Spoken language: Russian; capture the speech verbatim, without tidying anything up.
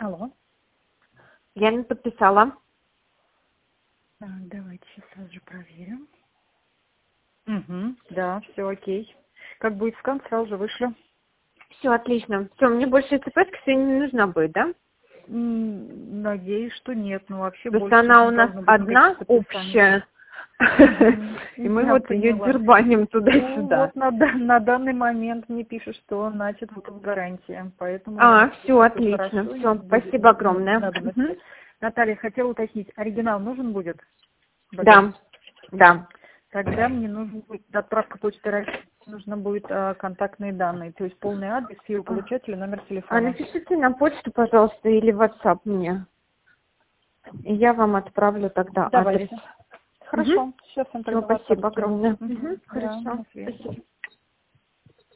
Алло. Я не подписала. А, давайте сейчас сразу же проверим. Угу, да, все окей. Как будет скан, сразу же вышлю. Все, отлично. Все, мне больше эта пэска сегодня не нужна будет, да? М, Надеюсь, что нет, но вообще То есть больше она не у нас должно быть одна никаких подписаний. общая, и мы Я вот ее поняла. дербаним Ну, туда-сюда. вот на, да- на данный момент мне пишут, что значит вот тут гарантия. Поэтому я А, думаю, все, что всё отлично. хорошо, Все, не будет спасибо огромное. надобности. Мгм. Наталья, хотела уточнить, оригинал нужен будет? Да, да. Тогда мне нужен будет отправка почты России, нужно будет а, контактные данные, то есть полный адрес, фирма получателя, номер А телефона. напишите на почту, пожалуйста, или в WhatsApp мне. И я вам отправлю тогда адрес. Давайте. Хорошо, сейчас я Все, тогда в WhatsApp спасибо скину. огромное. Мгм. Мгм, Да, хорошо, на связи. спасибо.